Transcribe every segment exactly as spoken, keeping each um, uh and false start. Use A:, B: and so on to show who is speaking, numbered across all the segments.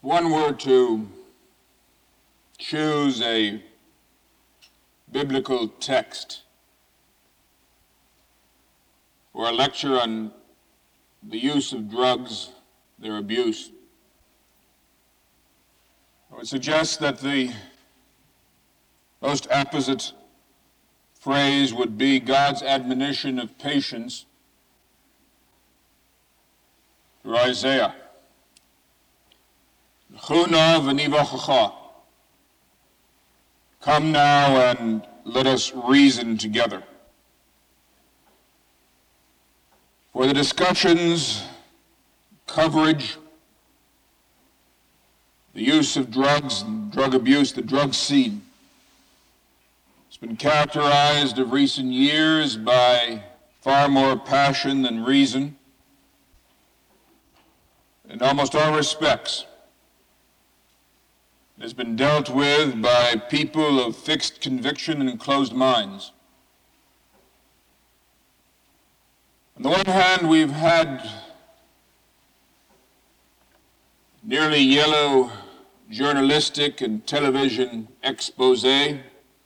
A: one were to choose a biblical text for a lecture on the use of drugs, their abuse, I would suggest that the most apposite phrase would be God's admonition of patience through Isaiah. Chuna v'nivachacha. Come now and let us reason together. For the discussions, coverage, the use of drugs and drug abuse, the drug scene, has been characterized of recent years by far more passion than reason in almost all respects. It has been dealt with by people of fixed conviction and closed minds. On the one hand, we've had nearly yellow journalistic and television expose,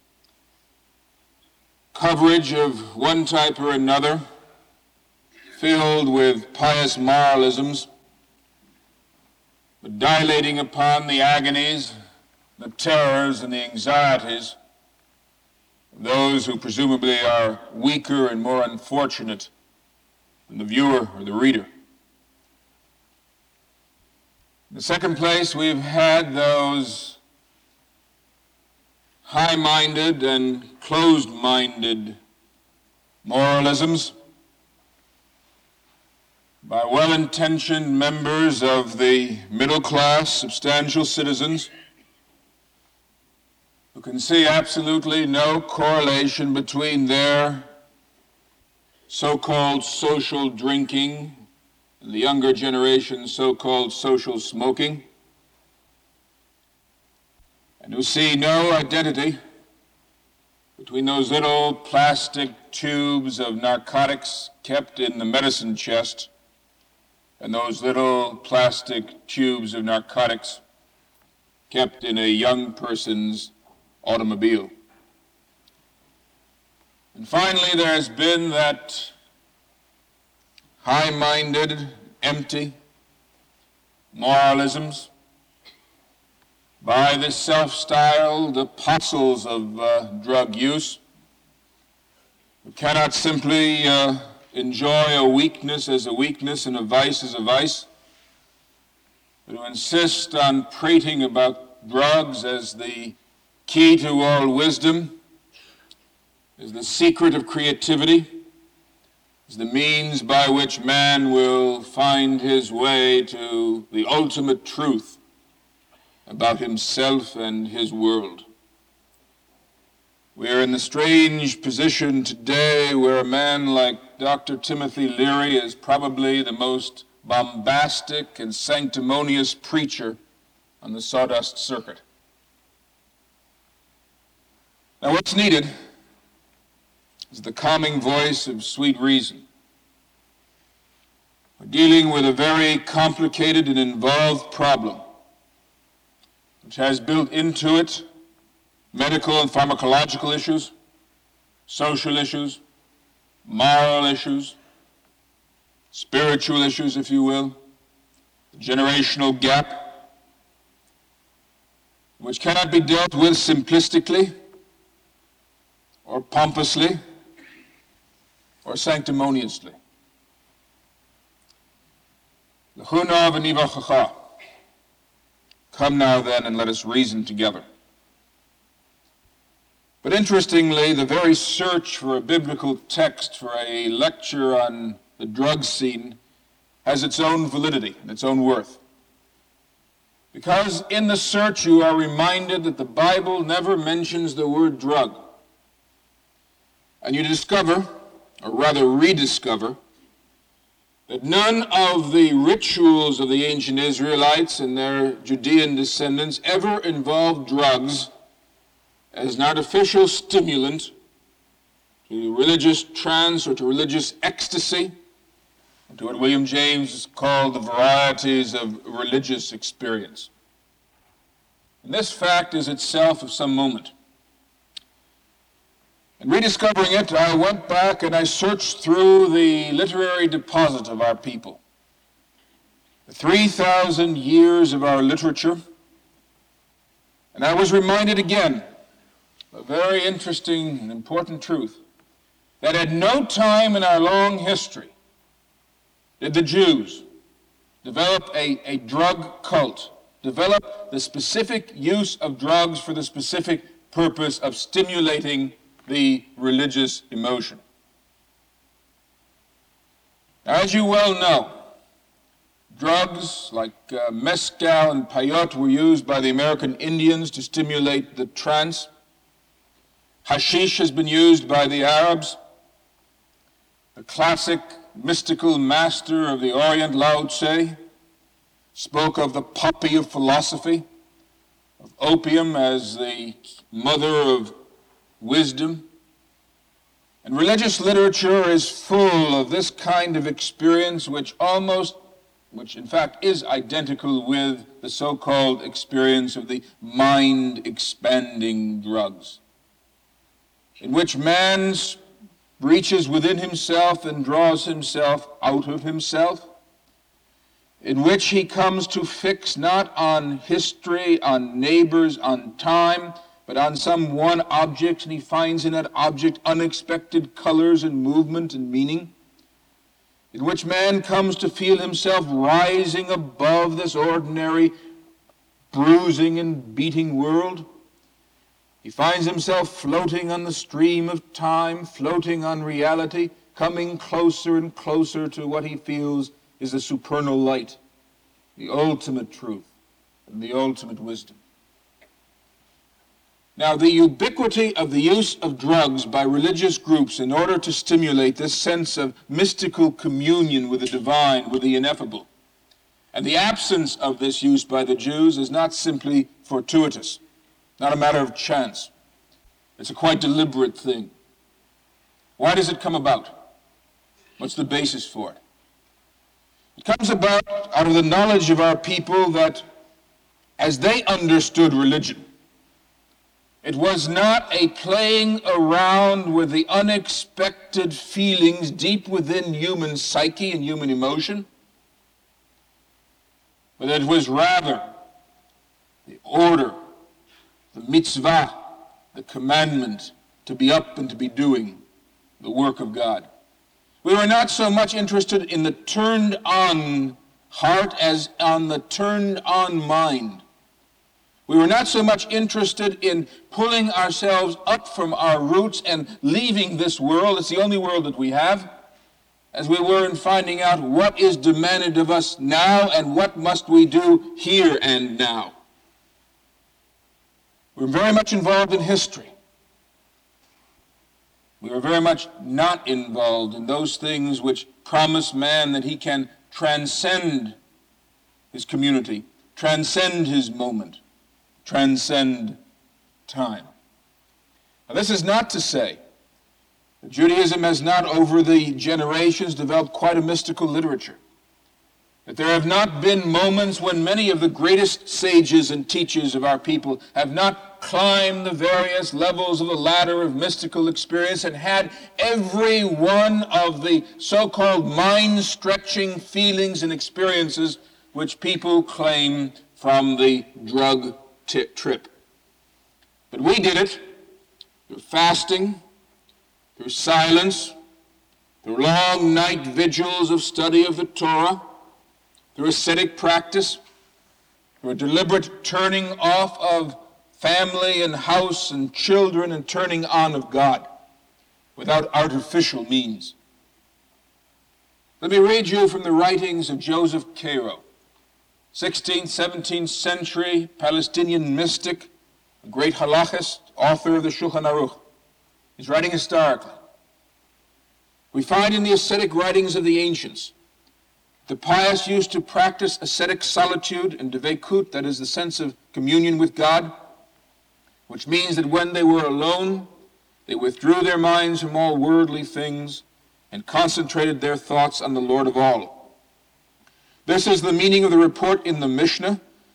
A: coverage of one type or another, filled with pious moralisms, but dilating upon the agonies, the terrors, and the anxieties of those who presumably are weaker and more unfortunate than the viewer or the reader. In the second place, we've had those high-minded and closed-minded moralisms by well-intentioned members of the middle-class, substantial citizens who can see absolutely no correlation between their so-called social drinking and the younger generation's so-called social smoking, and who see no identity between those little plastic tubes of narcotics kept in the medicine chest and those little plastic tubes of narcotics kept in a young person's automobile. And finally, there has been that high-minded, empty moralisms by the self-styled apostles of uh, drug use, who cannot simply uh, enjoy a weakness as a weakness and a vice as a vice, but who insist on prating about drugs as the key to all wisdom, as the secret of creativity, as the means by which man will find his way to the ultimate truth about himself and his world. We are in the strange position today where a man like Doctor Timothy Leary is probably the most bombastic and sanctimonious preacher on the sawdust circuit. Now, what's needed is the calming voice of sweet reason. We're dealing with a very complicated and involved problem, which has built into it medical and pharmacological issues, social issues, moral issues, spiritual issues, if you will, the generational gap, which cannot be dealt with simplistically or pompously or sanctimoniously. L'chuna v'nivachacha. Come now then and let us reason together. But interestingly, the very search for a biblical text for a lecture on the drug scene has its own validity and its own worth. Because in the search you are reminded that the Bible never mentions the word drug. And you discover, or rather rediscover, that none of the rituals of the ancient Israelites and their Judean descendants ever involved drugs as an artificial stimulant to religious trance or to religious ecstasy, to what William James called the varieties of religious experience. And this fact is itself of some moment. In rediscovering it, I went back and I searched through the literary deposit of our people. The three thousand years of our literature. And I was reminded again of a very interesting and important truth, that at no time in our long history did the Jews develop a, a drug cult, develop the specific use of drugs for the specific purpose of stimulating the religious emotion. As you well know, drugs like uh, mezcal and peyote were used by the American Indians to stimulate the trance. Hashish has been used by the Arabs. The classic mystical master of the Orient, Lao Tse, spoke of the poppy of philosophy, of opium as the mother of wisdom. And religious literature is full of this kind of experience, which almost, which in fact is identical with the so-called experience of the mind-expanding drugs, in which man reaches within himself and draws himself out of himself, in which he comes to fix not on history, on neighbors, on time, but on some one object, and he finds in that object unexpected colors and movement and meaning, in which man comes to feel himself rising above this ordinary bruising and beating world. He finds himself floating on the stream of time, floating on reality, coming closer and closer to what he feels is the supernal light, the ultimate truth, and the ultimate wisdom. Now, the ubiquity of the use of drugs by religious groups in order to stimulate this sense of mystical communion with the divine, with the ineffable, and the absence of this use by the Jews is not simply fortuitous, not a matter of chance. It's a quite deliberate thing. Why does it come about? What's the basis for it? It comes about out of the knowledge of our people that as they understood religion, it was not a playing around with the unexpected feelings deep within human psyche and human emotion, but it was rather the order, the mitzvah, the commandment to be up and to be doing the work of God. We were not so much interested in the turned-on heart as on the turned-on mind. We were not so much interested in pulling ourselves up from our roots and leaving this world, it's the only world that we have, as we were in finding out what is demanded of us now and what must we do here and now. We were very much involved in history. We were very much not involved in those things which promise man that he can transcend his community, transcend his moment, transcend time. Now, this is not to say that Judaism has not over the generations developed quite a mystical literature, that there have not been moments when many of the greatest sages and teachers of our people have not climbed the various levels of the ladder of mystical experience and had every one of the so-called mind-stretching feelings and experiences which people claim from the drug t- trip. But we did it through fasting, through silence, through long night vigils of study of the Torah, through ascetic practice, through a deliberate turning off of family and house and children and turning on of God without artificial means. Let me read you from the writings of Joseph Cairo, sixteenth, seventeenth century Palestinian mystic, a great halachist, author of the Shulchan Aruch. He's writing historically. We find in the ascetic writings of the ancients, the pious used to practice ascetic solitude and devekut, that is the sense of communion with God, which means that when they were alone, they withdrew their minds from all worldly things and concentrated their thoughts on the Lord of all. This is the meaning of the report in the Mishnah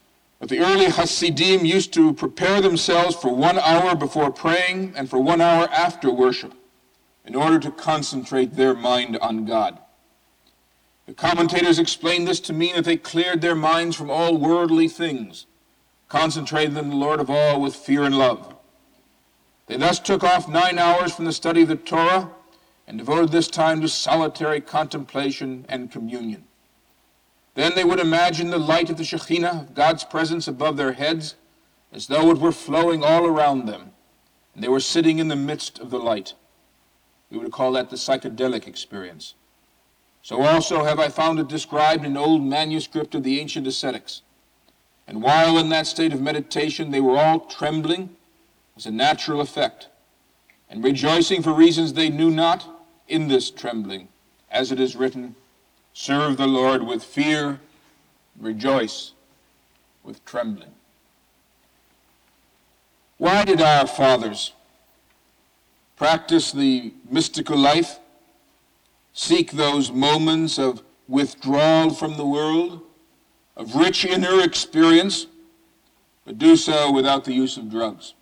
A: But the early Hasidim used to prepare themselves for one hour before praying and for one hour after worship in order to concentrate their mind on God. The commentators explain this to mean that they cleared their minds from all worldly things, concentrated on the Lord of all with fear and love. They thus took off nine hours from the study of the Torah and devoted this time to solitary contemplation and communion. Then they would imagine the light of the Shekhinah, of God's presence above their heads, as though it were flowing all around them, and they were sitting in the midst of the light. We would call that the psychedelic experience. So also have I found it described in an old manuscript of the ancient ascetics. And while in that state of meditation, they were all trembling as a natural effect, and rejoicing for reasons they knew not in this trembling, as it is written, serve the Lord with fear, rejoice with trembling. Why did our fathers practice the mystical life, seek those moments of withdrawal from the world, of rich inner experience, but do so without the use of drugs?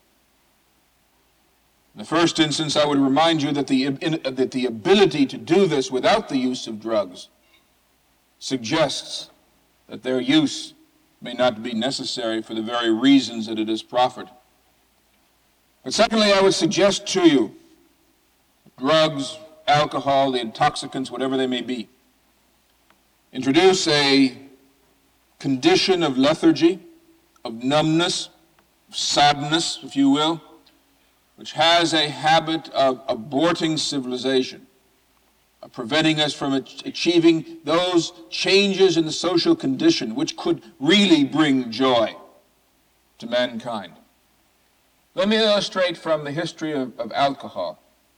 A: In the first instance, I would remind you that the, in, that the ability to do this without the use of drugs suggests that their use may not be necessary for the very reasons that it is proffered. But secondly, I would suggest to you, drugs, alcohol, the intoxicants, whatever they may be, introduce a condition of lethargy, of numbness, of soddenness, if you will, which has a habit of aborting civilization, of preventing us from achieving those changes in the social condition which could really bring joy to mankind. Let me illustrate from the history of, of alcohol.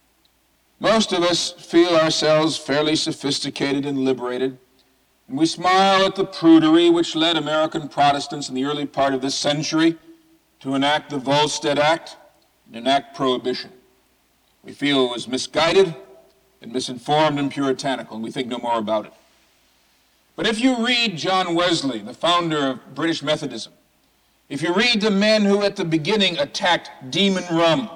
A: Most of us feel ourselves fairly sophisticated and liberated, and we smile at the prudery which led American Protestants in the early part of this century to enact the Volstead Act and enact prohibition. We feel it was misguided and misinformed and puritanical, and we think no more about it. But if you read John Wesley, the founder of British Methodism, if you read the men who at the beginning attacked demon rum,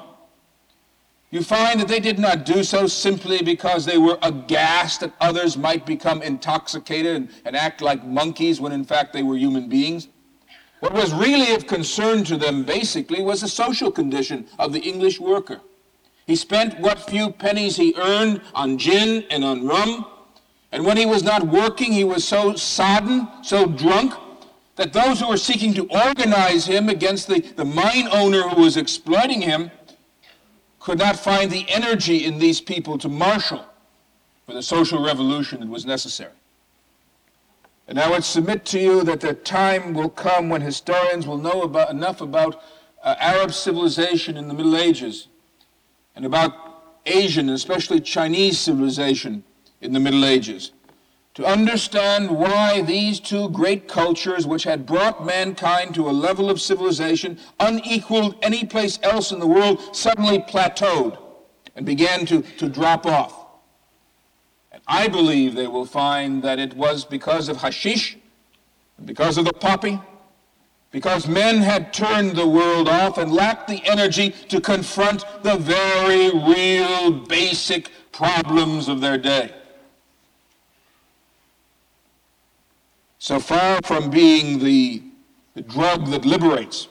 A: you find that they did not do so simply because they were aghast that others might become intoxicated and, and act like monkeys when in fact they were human beings. What was really of concern to them basically was the social condition of the English worker. He spent what few pennies he earned on gin and on rum, and when he was not working, he was so sodden, so drunk, that those who were seeking to organize him against the, the mine owner who was exploiting him could not find the energy in these people to marshal for the social revolution that was necessary. And I would submit to you that the time will come when historians will know about, enough about uh, Arab civilization in the Middle Ages and about Asian, and especially Chinese civilization in the Middle Ages, to understand why these two great cultures, which had brought mankind to a level of civilization unequaled any place else in the world, suddenly plateaued and began to, to drop off. And I believe they will find that it was because of hashish, because of the poppy, because men had turned the world off and lacked the energy to confront the very real basic problems of their day. So far from being the, the drug that liberates,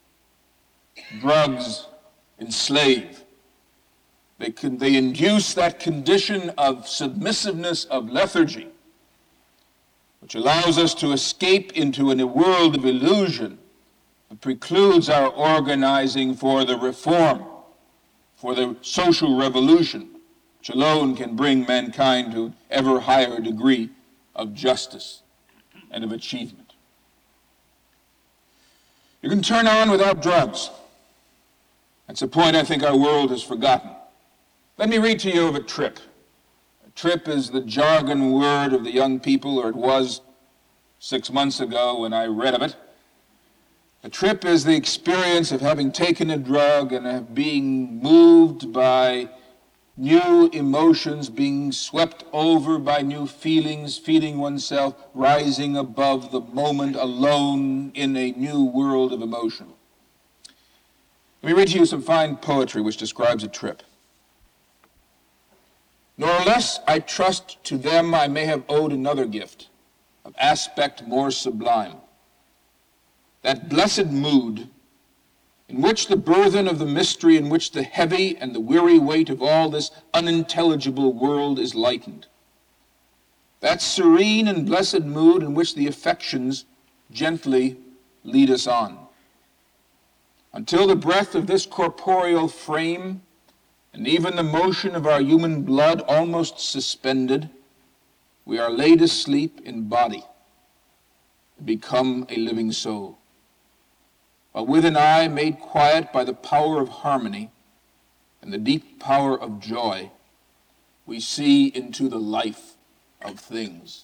A: drugs enslave. They, can, they induce that condition of submissiveness, of lethargy, which allows us to escape into a world of illusion that precludes our organizing for the reform, for the social revolution, which alone can bring mankind to an ever higher degree of justice and of achievement. You can turn on without drugs. That's a point I think our world has forgotten. Let me read to you of a trip. A trip is the jargon word of the young people, or it was six months ago when I read of it. A trip is the experience of having taken a drug and of being moved by new emotions being swept over by new feelings, feeling oneself rising above the moment alone in a new world of emotion. Let me read to you some fine poetry which describes a trip. Nor less I trust to them I may have owed another gift, of aspect more sublime, that blessed mood in which the burthen of the mystery, in which the heavy and the weary weight of all this unintelligible world is lightened. That serene and blessed mood in which the affections gently lead us on. Until the breath of this corporeal frame, and even the motion of our human blood almost suspended, we are laid asleep in body, and become a living soul. While with an eye made quiet by the power of harmony and the deep power of joy, we see into the life of things.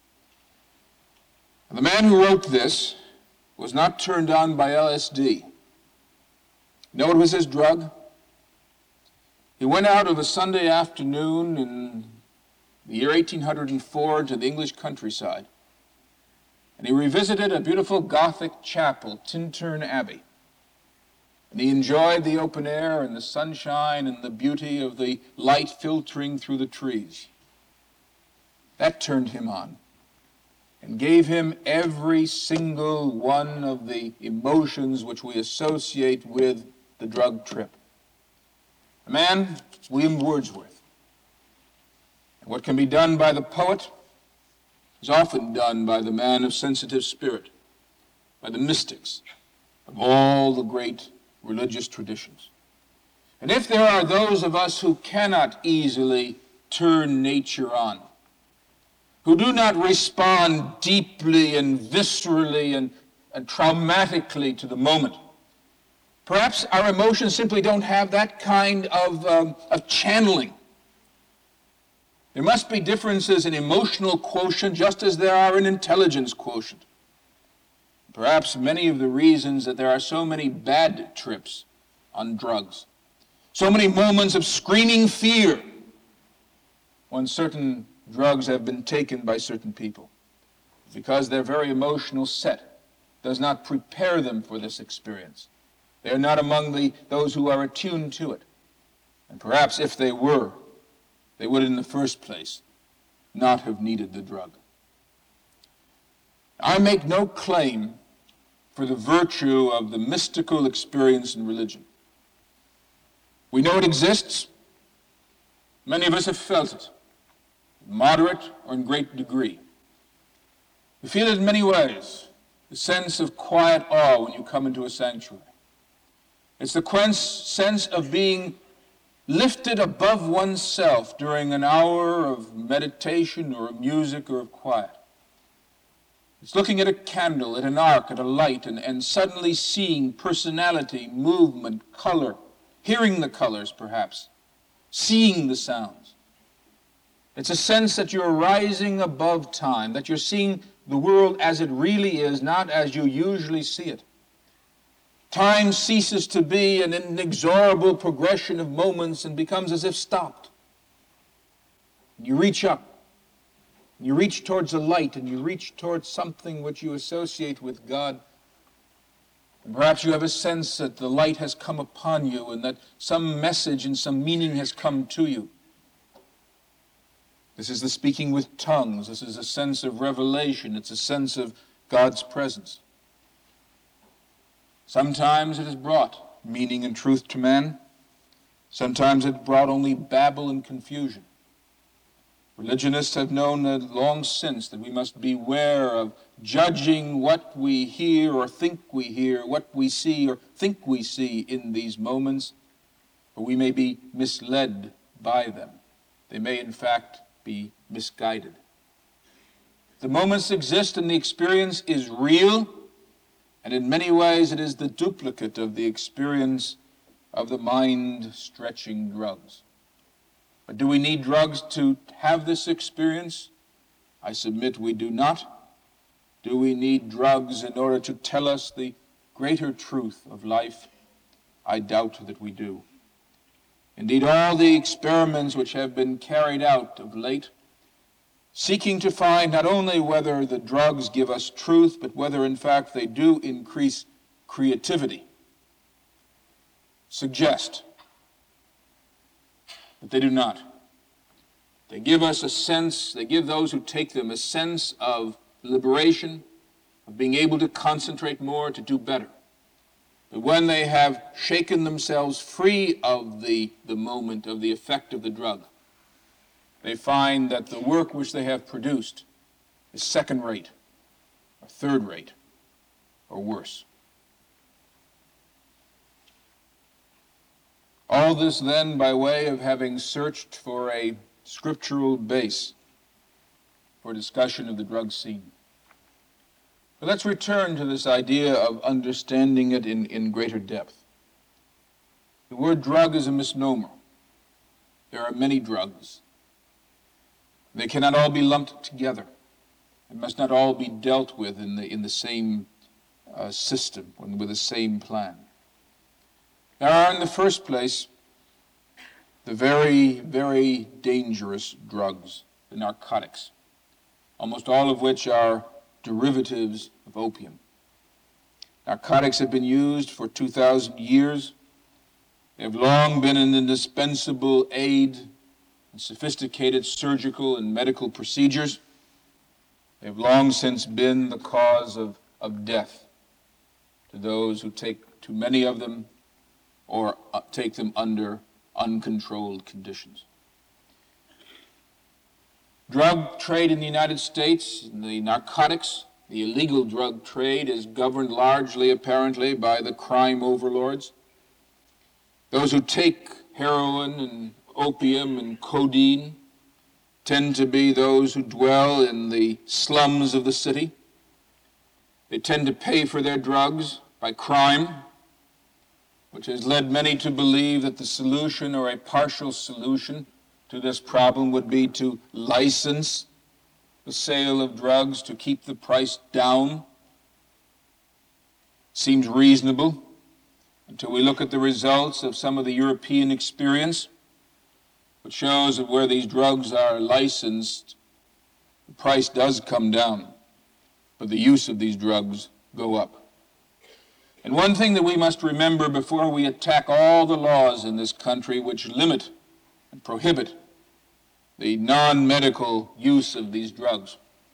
A: And the man who wrote this was not turned on by L S D. You know what was his drug? He went out of a Sunday afternoon in the year eighteen oh four to the English countryside, and he revisited a beautiful Gothic chapel, Tintern Abbey. And he enjoyed the open air and the sunshine and the beauty of the light filtering through the trees. That turned him on and gave him every single one of the emotions which we associate with the drug trip. A man, William Wordsworth. And what can be done by the poet is often done by the man of sensitive spirit, by the mystics of all the great religious traditions. And if there are those of us who cannot easily turn nature on, who do not respond deeply and viscerally and, and traumatically to the moment, perhaps our emotions simply don't have that kind of, um, of channeling. There must be differences in emotional quotient just as there are in intelligence quotient. Perhaps many of the reasons that there are so many bad trips on drugs, so many moments of screaming fear when certain drugs have been taken by certain people, because their very emotional set does not prepare them for this experience. They are not among the, those who are attuned to it. And perhaps if they were, they would in the first place not have needed the drug. I make no claim for the virtue of the mystical experience in religion. We know it exists. Many of us have felt it, in moderate or in great degree. We feel it in many ways, the sense of quiet awe when you come into a sanctuary. It's the sense of being lifted above oneself during an hour of meditation or of music or of quiet. It's looking at a candle, at an arc, at a light, and, and suddenly seeing personality, movement, color, hearing the colors perhaps, seeing the sounds. It's a sense that you're rising above time, that you're seeing the world as it really is, not as you usually see it. Time ceases to be an inexorable progression of moments and becomes as if stopped. You reach up, you reach towards the light, and you reach towards something which you associate with God. And perhaps you have a sense that the light has come upon you and that some message and some meaning has come to you. This is the speaking with tongues. This is a sense of revelation. It's a sense of God's presence. Sometimes it has brought meaning and truth to man. Sometimes it brought only babble and confusion. Religionists have known long since that we must beware of judging what we hear or think we hear, what we see or think we see in these moments, for we may be misled by them. They may, in fact, be misguided. The moments exist and the experience is real, and in many ways it is the duplicate of the experience of the mind-stretching drugs. But do we need drugs to have this experience? I submit we do not. Do we need drugs in order to tell us the greater truth of life? I doubt that we do. Indeed, all the experiments which have been carried out of late, seeking to find not only whether the drugs give us truth, but whether in fact they do increase creativity, suggest that they do not. They give us a sense, they give those who take them a sense of liberation, of being able to concentrate more, to do better. But when they have shaken themselves free of the, the moment, of the effect of the drug, they find that the work which they have produced is second rate, or third rate, or worse. All this then by way of having searched for a scriptural base for discussion of the drug scene. But let's return to this idea of understanding it in, in greater depth. The word drug is a misnomer. There are many drugs. They cannot all be lumped together. It must not all be dealt with in the, in the same uh, system, with the same plan. There are, in the first place, the very, very dangerous drugs, the narcotics, almost all of which are derivatives of opium. Narcotics have been used for two thousand years. They have long been an indispensable aid in sophisticated surgical and medical procedures. They have long since been the cause of, of death to those who take too many of them or uh, take them under uncontrolled conditions. Drug trade in the United States, the narcotics, the illegal drug trade is governed largely, apparently, by the crime overlords. Those who take heroin and opium and codeine tend to be those who dwell in the slums of the city. They tend to pay for their drugs by crime, which has led many to believe that the solution or a partial solution to this problem would be to license the sale of drugs to keep the price down. Seems reasonable until we look at the results of some of the European experience, which shows that where these drugs are licensed, the price does come down, but the use of these drugs go up. And one thing that we must remember before we attack all the laws in this country which limit and prohibit the non-medical use of these drugs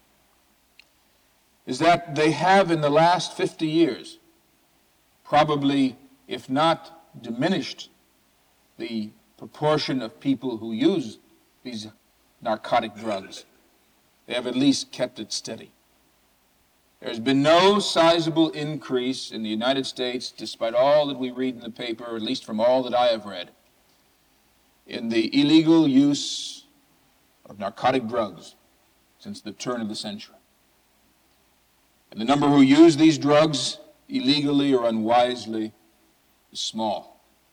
A: is that they have in the last fifty years probably, if not diminished, the proportion of people who use these narcotic drugs. They have at least kept it steady. There's been no sizable increase in the United States, despite all that we read in the paper, or at least from all that I have read, in the illegal use of narcotic drugs since the turn of the century. And the number who use these drugs illegally or unwisely is small.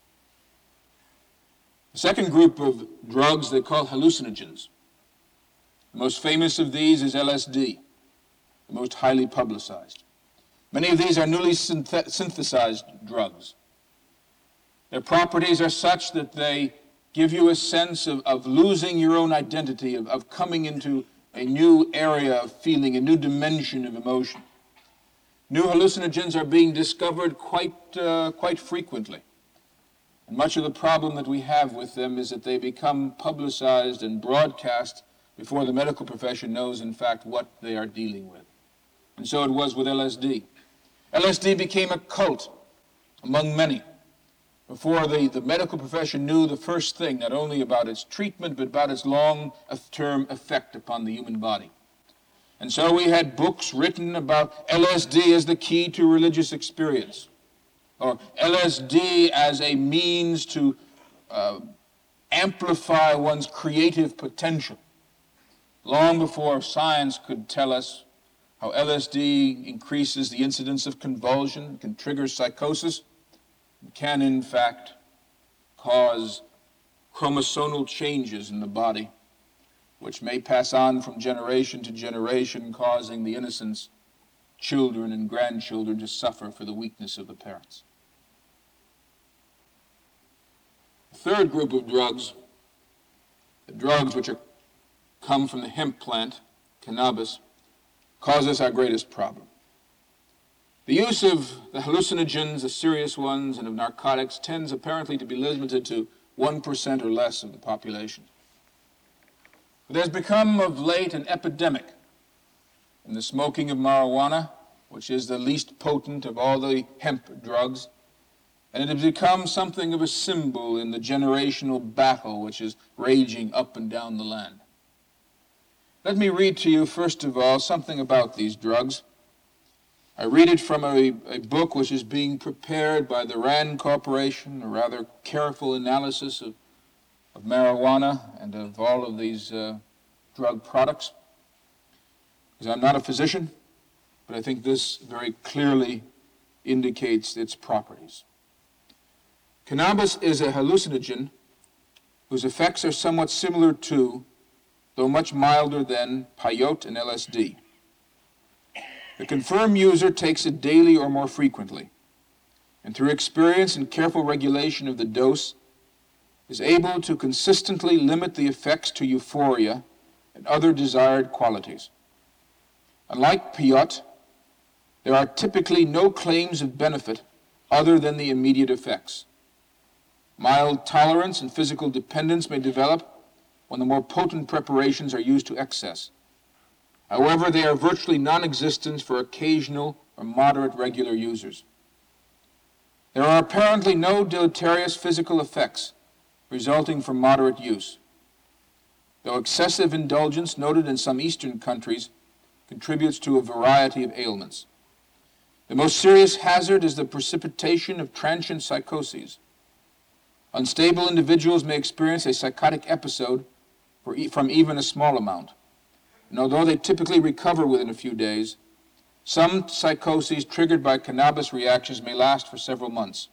A: The second group of drugs they call hallucinogens. The most famous of these is L S D, the most highly publicized. Many of these are newly synth- synthesized drugs. Their properties are such that they give you a sense of, of losing your own identity, of, of coming into a new area of feeling, a new dimension of emotion. New hallucinogens are being discovered quite, uh, quite frequently. And much of the problem that we have with them is that they become publicized and broadcast before the medical profession knows, in fact, what they are dealing with. And so it was with L S D. L S D became a cult among many before the, the medical profession knew the first thing, not only about its treatment, but about its long-term effect upon the human body. And so we had books written about L S D as the key to religious experience, or L S D as a means to uh, amplify one's creative potential, long before science could tell us how L S D increases the incidence of convulsion, can trigger psychosis, and can in fact cause chromosomal changes in the body, which may pass on from generation to generation, causing the innocents, children and grandchildren, to suffer for the weakness of the parents. The third group of drugs, the drugs which are, come from the hemp plant, cannabis, cause us our greatest problem. The use of the hallucinogens, the serious ones, and of narcotics tends apparently to be limited to one percent or less of the population. But there's become of late an epidemic in the smoking of marijuana, which is the least potent of all the hemp drugs, and it has become something of a symbol in the generational battle which is raging up and down the land. Let me read to you, first of all, something about these drugs. I read it from a, a book which is being prepared by the RAND Corporation, a rather careful analysis of, of marijuana and of all of these uh, drug products. Because I'm not a physician, but I think this very clearly indicates its properties. Cannabis is a hallucinogen whose effects are somewhat similar to, though much milder than, peyote and L S D. The confirmed user takes it daily or more frequently, and through experience and careful regulation of the dose, is able to consistently limit the effects to euphoria and other desired qualities. Unlike peyote, there are typically no claims of benefit other than the immediate effects. Mild tolerance and physical dependence may develop when the more potent preparations are used to excess. However, they are virtually non-existent for occasional or moderate regular users. There are apparently no deleterious physical effects resulting from moderate use, though excessive indulgence noted in some Eastern countries contributes to a variety of ailments. The most serious hazard is the precipitation of transient psychoses. Unstable individuals may experience a psychotic episode for e- from even a small amount. And although they typically recover within a few days, some psychoses triggered by cannabis reactions may last for several months.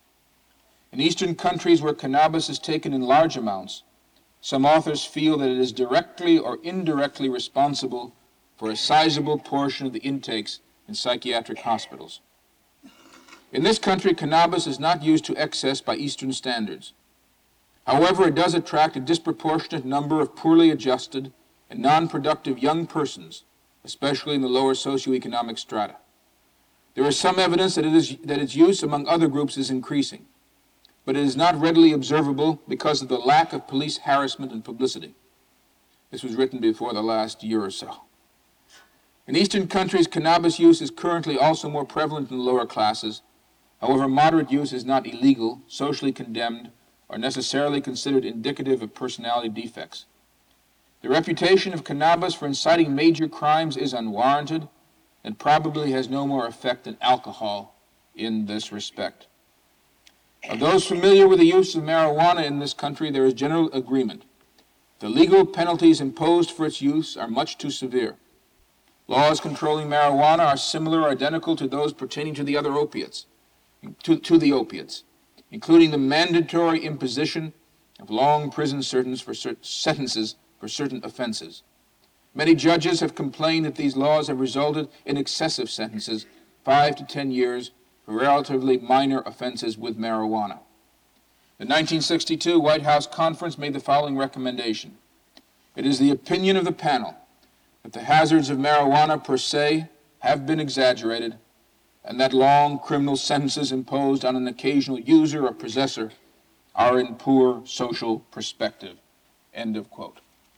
A: In Eastern countries where cannabis is taken in large amounts, some authors feel that it is directly or indirectly responsible for a sizable portion of the intakes in psychiatric hospitals. In this country, cannabis is not used to excess by Eastern standards. However, it does attract a disproportionate number of poorly adjusted and non-productive young persons, especially in the lower socioeconomic strata. There is some evidence that, it is, that its use among other groups is increasing, but it is not readily observable because of the lack of police harassment and publicity. This was written before the last year or so. In Eastern countries, cannabis use is currently also more prevalent in the lower classes. However, moderate use is not illegal, socially condemned, or necessarily considered indicative of personality defects. The reputation of cannabis for inciting major crimes is unwarranted and probably has no more effect than alcohol in this respect. Of those familiar with the use of marijuana in this country, there is general agreement. The legal penalties imposed for its use are much too severe. Laws controlling marijuana are similar or identical to those pertaining to the other opiates, to, to the opiates, including the mandatory imposition of long prison sentences for, cer- sentences for certain offenses. Many judges have complained that these laws have resulted in excessive sentences, five to ten years, for relatively minor offenses with marijuana. The nineteen sixty-two White House Conference made the following recommendation. It is the opinion of the panel that the hazards of marijuana per se have been exaggerated and that long criminal sentences imposed on an occasional user or possessor are in poor social perspective. End of quote.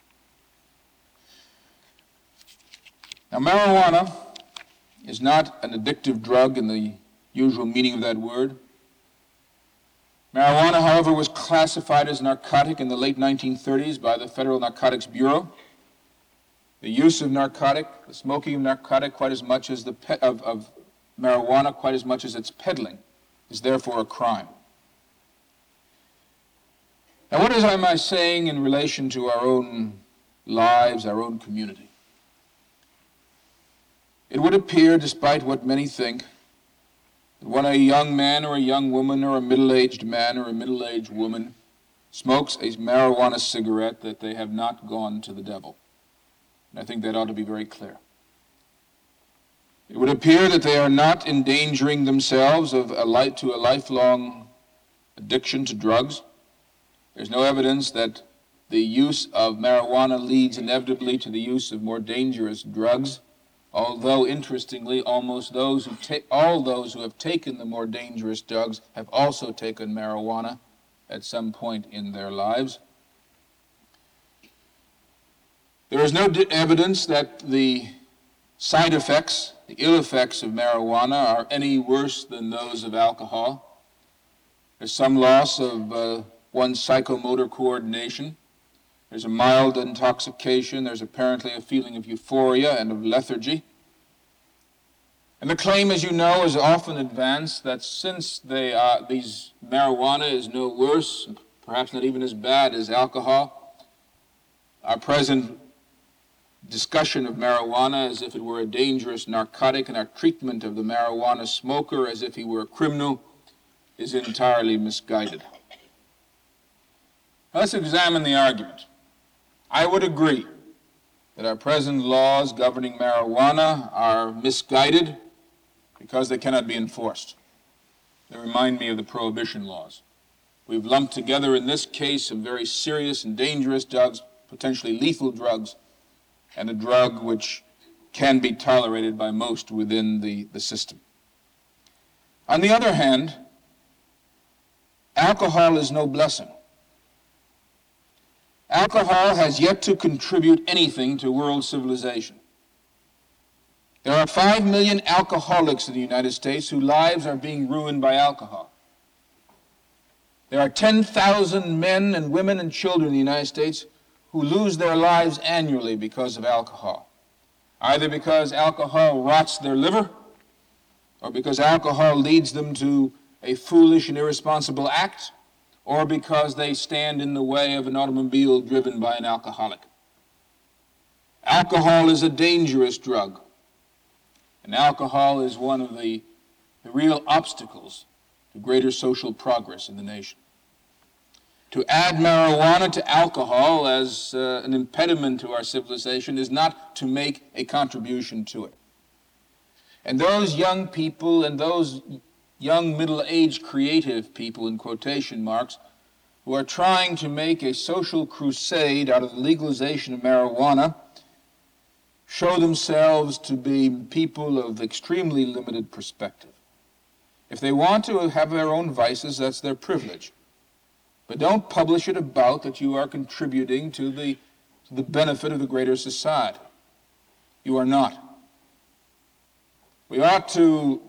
A: Now, marijuana is not an addictive drug in the usual meaning of that word. Marijuana, however, was classified as narcotic in the late nineteen thirties by the Federal Narcotics Bureau. The use of narcotic, the smoking of narcotic, quite as much as the pe- of, of marijuana, quite as much as its peddling, is therefore a crime. Now, what is am I saying in relation to our own lives, our own community? It would appear, despite what many think, that when a young man or a young woman or a middle-aged man or a middle-aged woman smokes a marijuana cigarette, that they have not gone to the devil. And I think that ought to be very clear. It would appear that they are not endangering themselves of a life to a lifelong addiction to drugs. There's no evidence that the use of marijuana leads inevitably to the use of more dangerous drugs, although, interestingly, almost those who ta- all those who have taken the more dangerous drugs have also taken marijuana at some point in their lives. There is no d- evidence that the side effects, the ill effects of marijuana are any worse than those of alcohol. There's some loss of uh, one's psychomotor coordination. There's a mild intoxication. There's apparently a feeling of euphoria and of lethargy. And the claim, as you know, is often advanced that since they are, these marijuana is no worse, perhaps not even as bad as alcohol, our present discussion of marijuana as if it were a dangerous narcotic and our treatment of the marijuana smoker as if he were a criminal is entirely misguided. Let's examine the argument. I would agree that our present laws governing marijuana are misguided because they cannot be enforced. They remind me of the prohibition laws. We've lumped together in this case some very serious and dangerous drugs, potentially lethal drugs, and a drug which can be tolerated by most within the, the system. On the other hand, alcohol is no blessing. Alcohol has yet to contribute anything to world civilization. There are five million alcoholics in the United States whose lives are being ruined by alcohol. There are ten thousand men and women and children in the United States who lose their lives annually because of alcohol, either because alcohol rots their liver or because alcohol leads them to a foolish and irresponsible act, or because they stand in the way of an automobile driven by an alcoholic. Alcohol is a dangerous drug, and alcohol is one of the, the real obstacles to greater social progress in the nation. To add marijuana to alcohol as uh, an impediment to our civilization is not to make a contribution to it. And those young people and those young middle-aged creative people, in quotation marks, who are trying to make a social crusade out of the legalization of marijuana show themselves to be people of extremely limited perspective. If they want to have their own vices, that's their privilege. But don't publish it about that you are contributing to the, to the benefit of the greater society. You are not. We ought to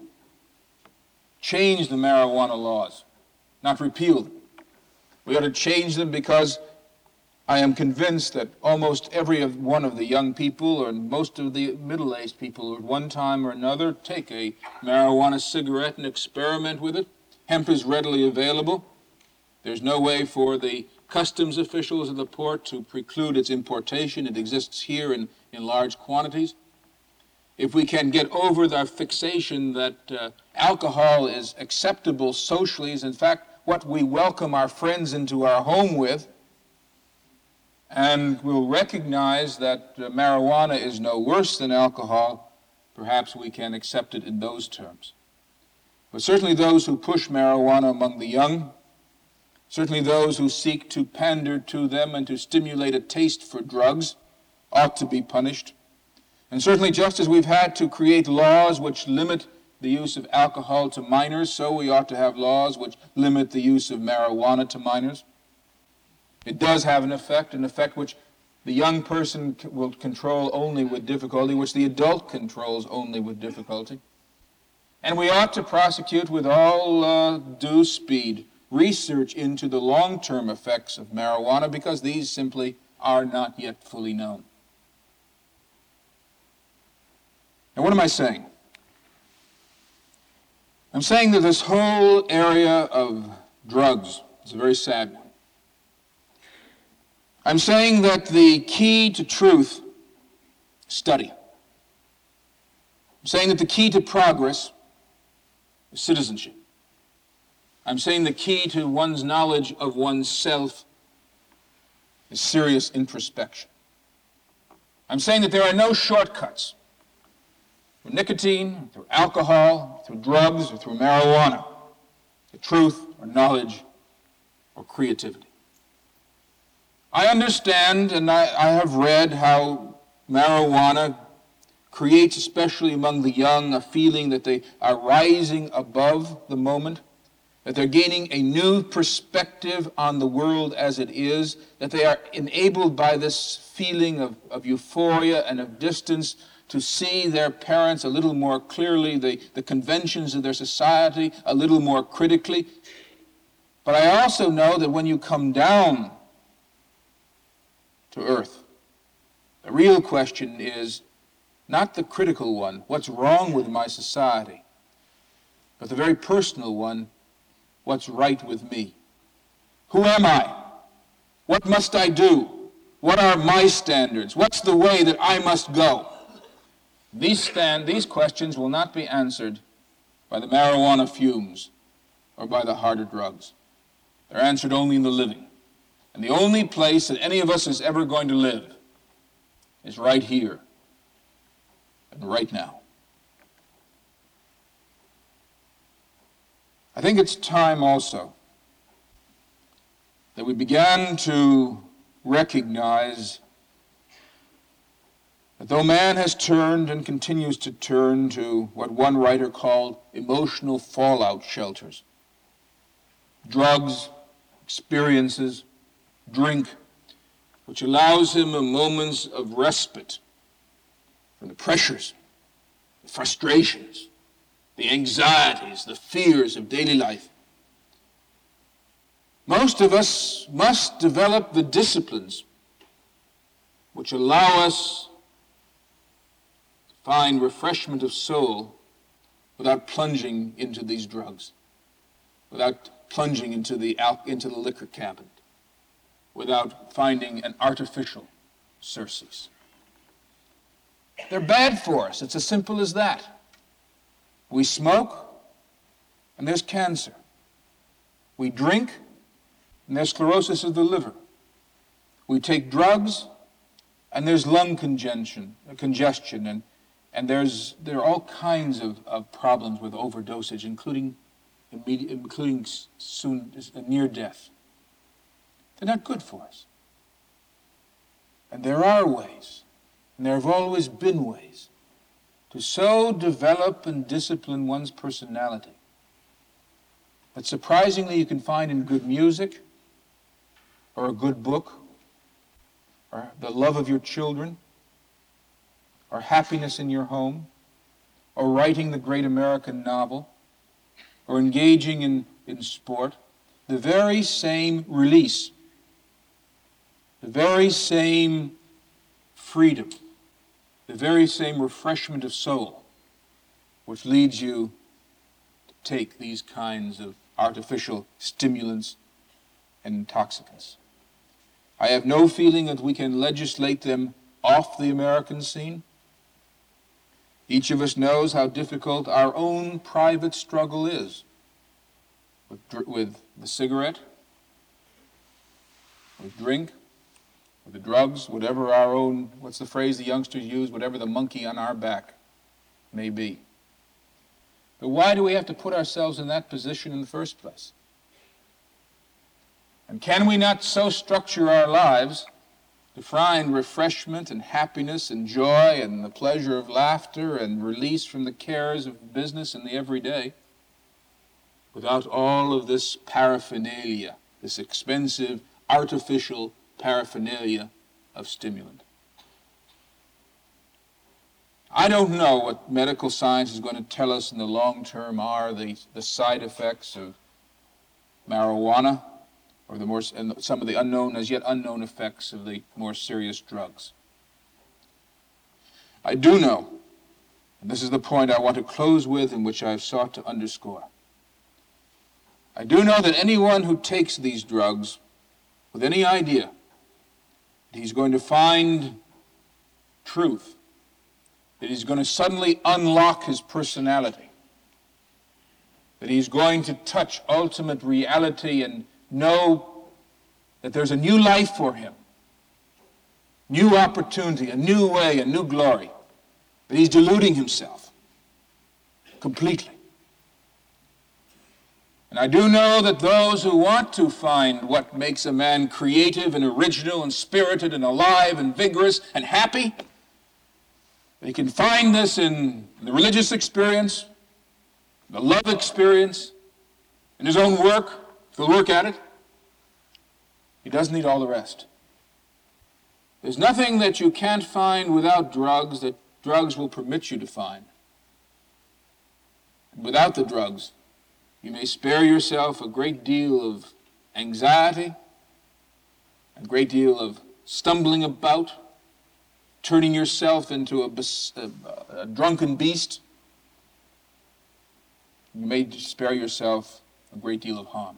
A: change the marijuana laws, not repeal them. We ought to change them because I am convinced that almost every one of the young people or most of the middle-aged people at one time or another take a marijuana cigarette and experiment with it. Hemp is readily available. There's no way for the customs officials of the port to preclude its importation. It exists here in, in large quantities. If we can get over the fixation that uh, alcohol is acceptable socially, is in fact what we welcome our friends into our home with, and we'll recognize that uh, marijuana is no worse than alcohol, perhaps we can accept it in those terms. But certainly those who push marijuana among the young, certainly those who seek to pander to them and to stimulate a taste for drugs, ought to be punished. And certainly just as we've had to create laws which limit the use of alcohol to minors, so we ought to have laws which limit the use of marijuana to minors. It does have an effect, an effect which the young person will control only with difficulty, which the adult controls only with difficulty. And we ought to prosecute with all uh, due speed research into the long-term effects of marijuana, because these simply are not yet fully known. Now, what am I saying? I'm saying that this whole area of drugs is a very sad one. I'm saying that the key to truth is study. I'm saying that the key to progress is citizenship. I'm saying the key to one's knowledge of oneself is serious introspection. I'm saying that there are no shortcuts through nicotine, through alcohol, through drugs, or through marijuana, to truth or knowledge or creativity. I understand and I, I have read how marijuana creates, especially among the young, a feeling that they are rising above the moment, that they're gaining a new perspective on the world as it is, that they are enabled by this feeling of, of euphoria and of distance to see their parents a little more clearly, the, the conventions of their society a little more critically. But I also know that when you come down to earth, the real question is not the critical one, what's wrong with my society, but the very personal one, what's right with me? Who am I? What must I do? What are my standards? What's the way that I must go? These, stand, these questions will not be answered by the marijuana fumes or by the harder drugs. They're answered only in the living. And the only place that any of us is ever going to live is right here and right now. I think it's time also that we began to recognize that though man has turned and continues to turn to what one writer called emotional fallout shelters, drugs, experiences, drink, which allows him a moments of respite from the pressures, the frustrations, the anxieties, the fears of daily life. Most of us must develop the disciplines which allow us to find refreshment of soul without plunging into these drugs, without plunging into the, al- into the liquor cabinet, without finding an artificial surcease. They're bad for us. It's as simple as that. We smoke, and there's cancer. We drink, and there's sclerosis of the liver. We take drugs, and there's lung congestion, congestion and, and there's there are all kinds of, of problems with overdosage, including immediate, including soon near death. They're not good for us. And there are ways, and there have always been ways, to so develop and discipline one's personality that surprisingly you can find in good music, or a good book, or the love of your children, or happiness in your home, or writing the great American novel, or engaging in, in sport, the very same release, the very same freedom, the very same refreshment of soul, which leads you to take these kinds of artificial stimulants and intoxicants. I have no feeling that we can legislate them off the American scene. Each of us knows how difficult our own private struggle is with, with the cigarette, with drink, with the drugs, whatever our own, what's the phrase the youngsters use, whatever the monkey on our back may be. But why do we have to put ourselves in that position in the first place? And can we not so structure our lives to find refreshment and happiness and joy and the pleasure of laughter and release from the cares of business and the everyday without all of this paraphernalia, this expensive, artificial paraphernalia of stimulant? I don't know what medical science is going to tell us in the long term are the, the side effects of marijuana, or the more, and some of the unknown, as yet unknown effects of the more serious drugs. I do know, and this is the point I want to close with and which I've sought to underscore, I do know that anyone who takes these drugs with any idea that he's going to find truth, that he's going to suddenly unlock his personality, that he's going to touch ultimate reality and know that there's a new life for him, new opportunity, a new way, a new glory, that he's deluding himself completely. And I do know that those who want to find what makes a man creative and original and spirited and alive and vigorous and happy, they can find this in the religious experience, the love experience, in his own work, if he'll work at it. He doesn't need all the rest. There's nothing that you can't find without drugs that drugs will permit you to find. And without the drugs, you may spare yourself a great deal of anxiety, a great deal of stumbling about, turning yourself into a, a, a drunken beast. You may spare yourself a great deal of harm.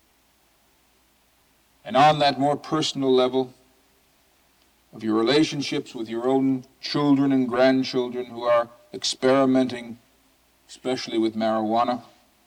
A: And on that more personal level of your relationships with your own children and grandchildren who are experimenting, especially with marijuana,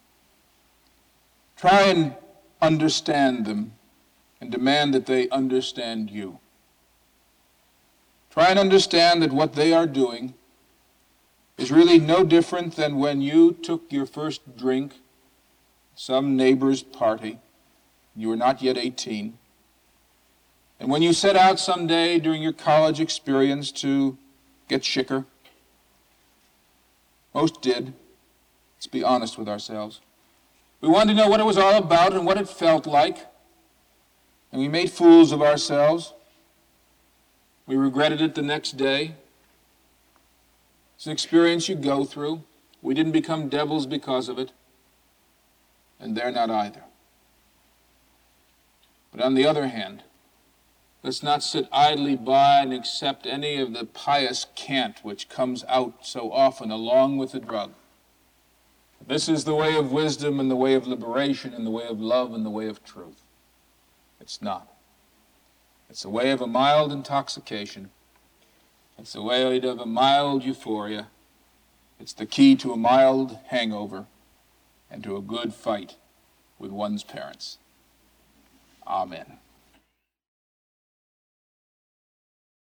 A: try and understand them and demand that they understand you. Try and understand that what they are doing is really no different than when you took your first drink at some neighbor's party. You were not yet eighteen. And when you set out someday during your college experience to get shicker, most did. Let's be honest with ourselves. We wanted to know what it was all about and what it felt like. And we made fools of ourselves. We regretted it the next day. It's an experience you go through. We didn't become devils because of it. And they're not either. But on the other hand, let's not sit idly by and accept any of the pious cant which comes out so often along with the drug. This is the way of wisdom and the way of liberation and the way of love and the way of truth. It's not. It's a way of a mild intoxication. It's a way of a mild euphoria. It's the key to a mild hangover and to a good fight with one's parents. Amen.